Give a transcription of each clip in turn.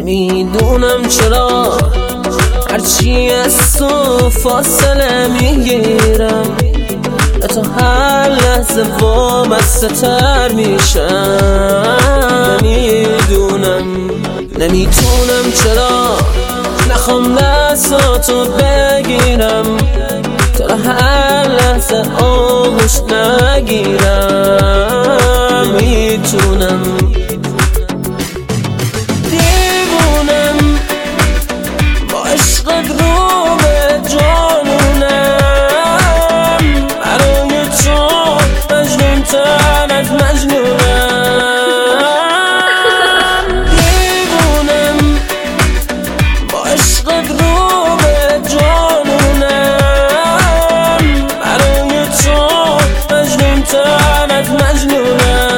نمیدونم چرا هرچی از تو فاصله میگیرم تا هر لحظه وابسته تر میشم. نمیتونم چرا نخوام دستاتو بگیرم تا هر لحظه آغوش نگیرم. میتونم دیوونم با عشقت رو به جانونم، برای تو مجنون تر از مجنونم. دیوونم با عشقت رو به جانونم، برای تو مجنون تر از مجنونم.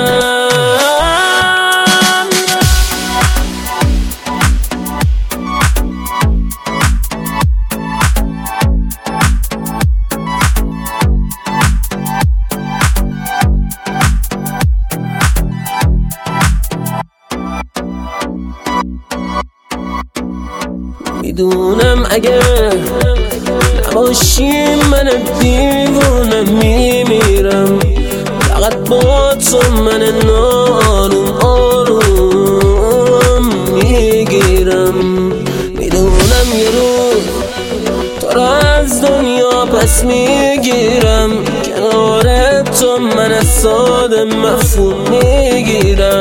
میدونم اگه نباشی من دیوونه میمیرم، فقط با تو من آروم آروم میگیرم. میدونم یه روز تو را از دنیا پس میگیرم، کنار تو من ساده مفهوم میگیرم.